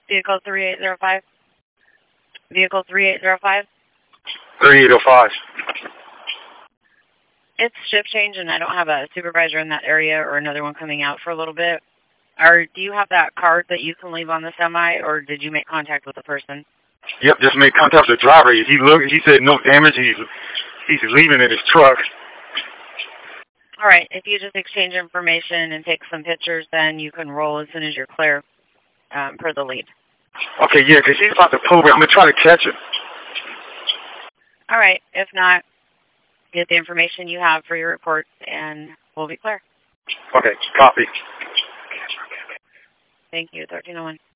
Vehicle 3805. Vehicle 3805. 3805. It's shift change, and I don't have a supervisor in that area or another one coming out for a little bit. Or do you have that card that you can leave on the semi, or did you make contact with the person? Yep, just made contact with the driver. He said no damage. He's leaving in his truck. All right. If you just exchange information and take some pictures, then you can roll as soon as you're clear per the lead. Okay, yeah, because he's about to pull. I'm going to try to catch him. All right. If not, get the information you have for your report, and we'll be clear. Okay, copy. Thank you, 1301.